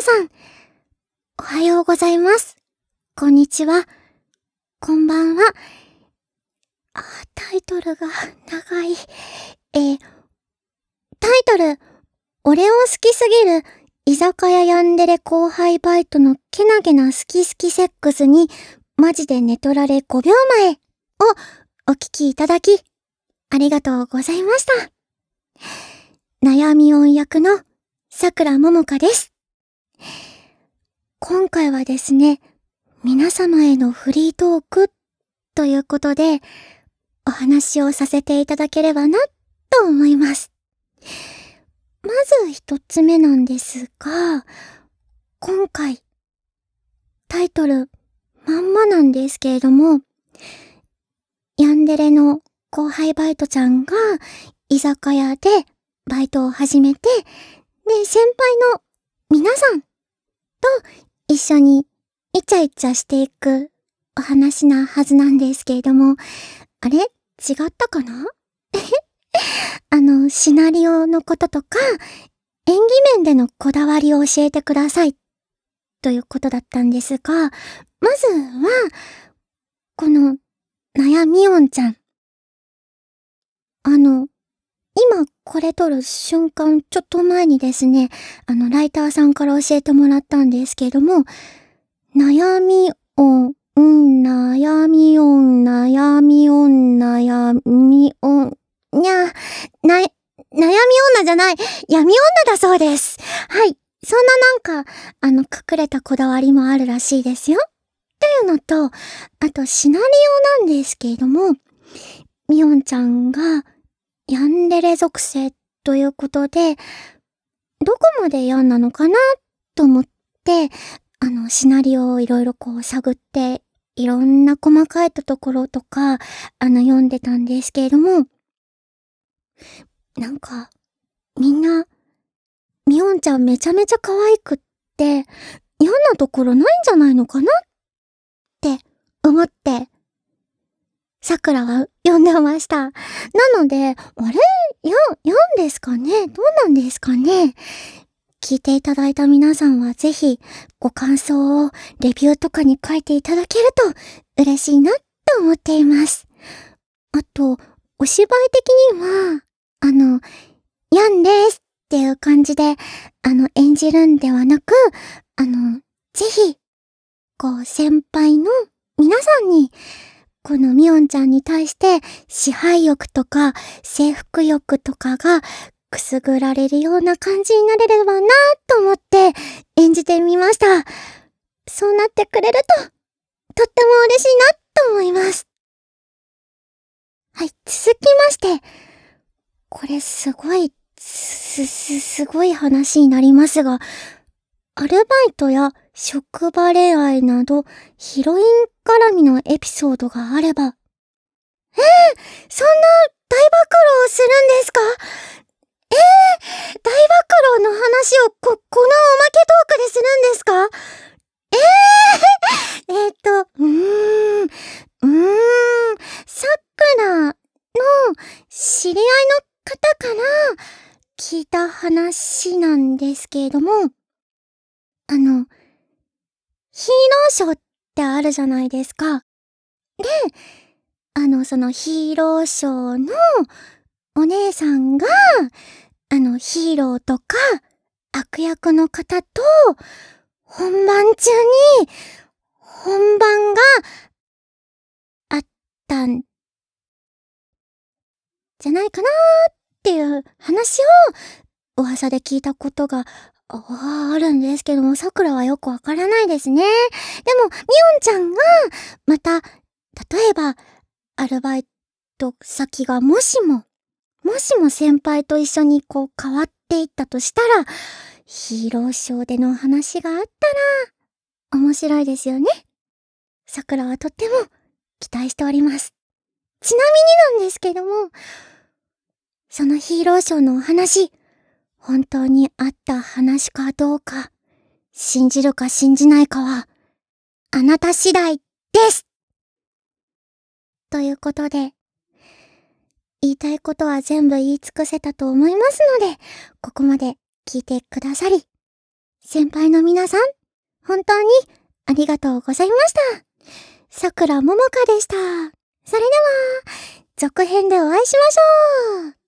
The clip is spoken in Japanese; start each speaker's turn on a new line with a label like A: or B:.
A: さん、おはようございます。こんにちは。こんばんは。タイトルが長い。タイトル、俺を好きすぎる、居酒屋ヤンデレ後輩バイトのけなげな好き好きセックスに、マジで寝取られ5秒前をお聞きいただき、ありがとうございました。悩み音役の桜ももかです。今回はですね、皆様へのフリートークということで、お話をさせていただければなと思います。まず一つ目なんですが、今回、タイトルまんまなんですけれども、ヤンデレの後輩バイトちゃんが居酒屋でバイトを始めて、で、先輩の皆さんと一緒にイチャイチャしていくお話なはずなんですけれども、あれ違ったかなシナリオのこととか、演技面でのこだわりを教えてください。ということだったんですが、まずは、この、悩み音ちゃん。今これ撮る瞬間、ちょっと前にですね、ライターさんから教えてもらったんですけれども、悩み音、悩み音、悩み音、悩み音、悩み女じゃない、闇女だそうです。はい。そんななんか、隠れたこだわりもあるらしいですよ。っていうのと、あとシナリオなんですけれども、みおんちゃんが、ヤンデレ属性ということで、どこまでヤンなのかなと思って、シナリオをいろいろこう探って、いろんな細かいところとか、読んでたんですけれども、なんか、みんな、みおんちゃんめちゃめちゃ可愛くって、嫌なところないんじゃないのかなって思って、桜は読んでました。なので、あれ読んですかねどうなんですかね聞いていただいた皆さんはぜひ、ご感想をレビューとかに書いていただけると嬉しいなって思っています。あと、お芝居的には、ヤンですっていう感じで、演じるんではなく、ぜひ、先輩の皆さんに、このみおんちゃんに対して支配欲とか征服欲とかがくすぐられるような感じになれればなと思って演じてみました。そうなってくれると、とっても嬉しいなと思います。はい、続きまして、これすごい話になりますが、アルバイトや職場恋愛などヒロイン絡みのエピソードがあれば、そんな大暴露をするんですか？大暴露の話をこのおまけトークでするんですか？さくらの知り合いの方から聞いた話なんですけれども、ヒーローショーってあるじゃないですか。で、そのヒーローショーのお姉さんが、ヒーローとか悪役の方と本番中に本番があったんじゃないかなーっていう話を噂で聞いたことがあるんですけども、桜はよくわからないですね。でも、みおんちゃんがまた、例えばアルバイト先がもしも先輩と一緒に変わっていったとしたら、ヒーローショーでの話があったら、面白いですよね。桜はとっても期待しております。ちなみになんですけども、そのヒーローショーのお話、本当にあった話かどうか、信じるか信じないかは、あなた次第です。ということで、言いたいことは全部言い尽くせたと思いますので、ここまで聞いてくださり、 先輩の皆さん、本当にありがとうございました。さくらももかでした。それでは、続編でお会いしましょう。